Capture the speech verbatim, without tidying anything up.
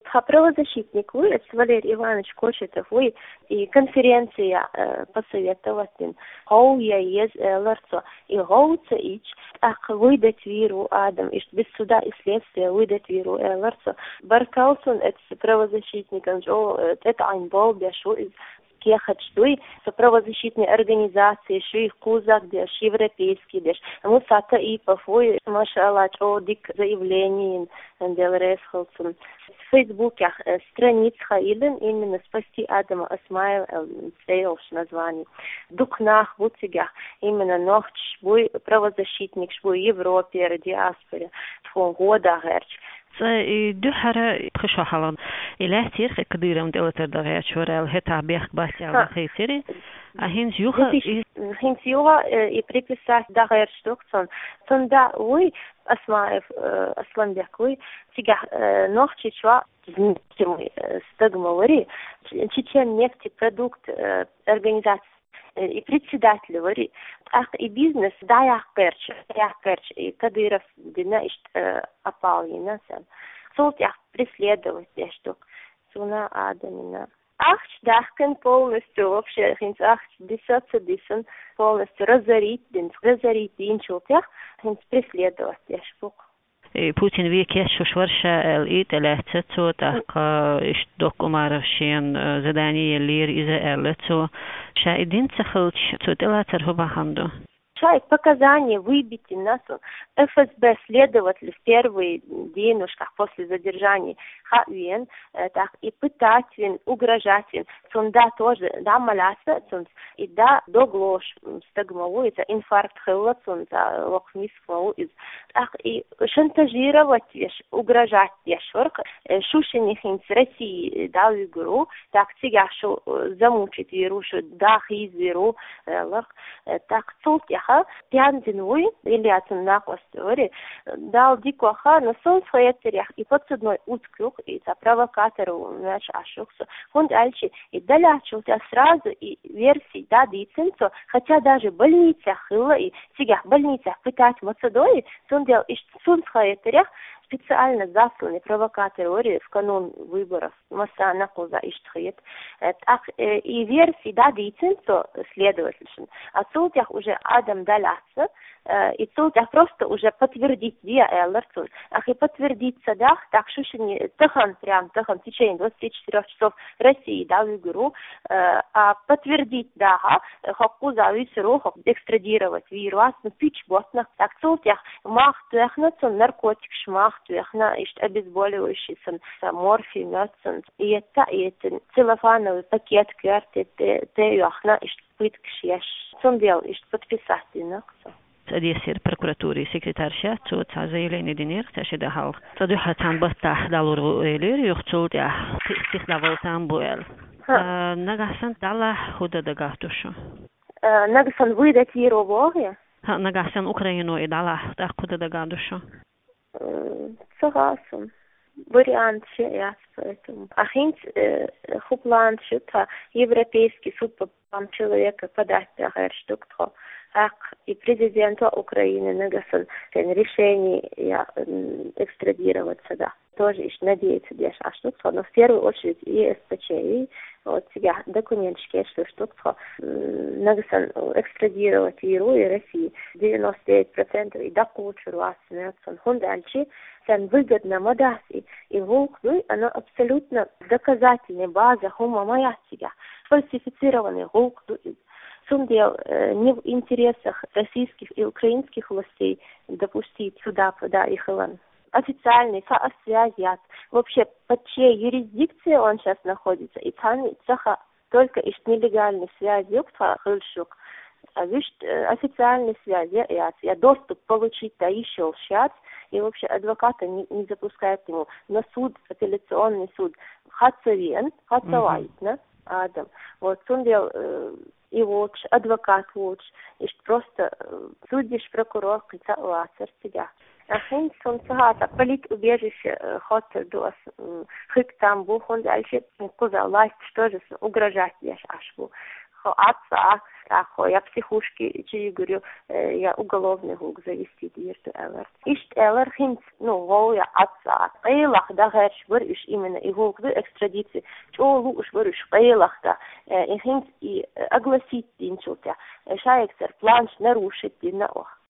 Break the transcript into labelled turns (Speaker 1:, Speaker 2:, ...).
Speaker 1: правозащитник, вы, это Валерий Иванович Кочетов, вы и конференция э, посоветовать им, how я ез ларцо, и how ич, ах выдать виру Адам, и без суда и следствия выдать виру ларцо. Баркалсон, это правозащитник, это ein Ball, der schon ist, ехать, что и правозащитные организации, что их кузак, деш, европейский, деш. Мы сата и пофой, машалла, одик заявлений, дел ресхолцун. В Фейсбуке страниц Хаилен именно спасти Адама Асмайл, сейлш название. Дукнах, бутигах, именно нохч, шбуй правозащитник, шбуй Европе, диаспоре, фон года герч.
Speaker 2: Це духара пришахалан. Іле сір кдирам делатер дагая чорел хета бех бася хейсери. А хинс юха
Speaker 1: хинс юха и приписать дагая штуксон. Тонда уй Асмаев Асланбек уй тига нохчи чва змтимы стагмалари чечен нефтепродукт организации и председатель говорит, ах и бизнес, да я керч, я керч, и Кадыров дина ишт опалина сам. Солт я преследовать я что, суна адамина. Ах, дахкен полностью вообще, хинц ах, десятся дисан полностью разорить, дин разорить динчултях, хинц преследовать я что.
Speaker 2: Путин веке шушварша الإيد لاتسو تاق إيش دوك أمارشين زدانية لير إذا أرلتسو شايدين تخلش تودلا ترهبا ханду.
Speaker 1: Чай показания выбить нас эф эс бэ следователь в первые денежках после задержания хавен, так и пытать вин, угрожать вин, да тоже да маляса, и да доглош стагмову, это инфаркт хелла, да локмис хвау из, так и шантажировать веш, угрожать веш, ворк, шушених инс России дал игру, так цыгашу замучить вирушу, да хиз виру, так цултях Пянзинуй, или Ацуннакостори, дал дикоха, но сон в хаэтерях и подсудной уткюк, и за провокатору наш ашуксу. Он дальше и далячился сразу, и версии да диценцо, хотя даже в больницах хыла, и в сигах больницах пытать Мацедонии, сон дел и сон в хаэтерях, специально засланный провокаторы в канун выборов масса накуза иштхит. И версии да диценцо следовательно. А цултях уже Адам даляться, и цултях просто уже подтвердить виа эллерцун. Ах и подтвердиться да, так шушени тахан прям тахан в течение двадцати четырёх часов России да в игру, а подтвердить да, хакуза висеру экстрадировать вирус, ну пич ботнах. Так цултях мах технацун наркотик шмах Tuhna ist обезболивающий, морфий, медицин. И это, и это целлофановый пакет карты, те яхна ist пыткшеш. Сон дел ist подписать, да?
Speaker 2: أديسير بركوراتوري سكرتارشة تو تعزيلين دينير تشهد حال تدوح تنبتح دالور إلير يختول ده استخدام تنبويل نجحسن دالله خود دقاتوشو
Speaker 1: نجحسن ويدت يروبوه
Speaker 2: ها نجحسن أوكرانيو إدالله تأخذ دقاتوشو
Speaker 1: согласен. Вариант сейчас, поэтому. А хинц хуплан что-то Европейский суд по правам человека подать такая штука. Ах, и президента Украины Нагасан решение экстрадироваться, да. Тоже еще надеется, где а штука, но в первую очередь и эс пэ че, и вот себя документчики, что штука Нагасан экстрадировать Иру и России девяносто девять процентов и до кучу вас Нагасан хундальчи, сам выгодно модаси и волк, ну, оно абсолютно доказательная база хума моя себя, фальсифицированный волк, Сум дел не в интересах российских и украинских властей допустить сюда, да, их илан. Официальный соосвязят. Вообще, под чьей юрисдикцией он сейчас находится? И там только из нелегальной связи, а видишь, официальной связи, я доступ получить, да еще сейчас, и вообще адвоката не, не запускает ему на суд, апелляционный суд. Хацавен, хацавайт, да, Адам. Вот, он дел и лучше, адвокат лучше, и просто судишь прокурор, хотя ласер тебя. А хин сон сагата политубежище хотел до хык там бух, он дальше куза власть, что же угрожать я ашбу. хо отца, а хо я психушки, чи говорю, я уголовный гук завести дирту элэр. Ишт элэр хинц, ну, гол я отца. Эйлах да гэрш вэр иш именно и гук ды экстрадиции. Чолу уж вэр иш эйлах да. И хинц и огласить динчултя. Шаексер планш нарушить дина ох.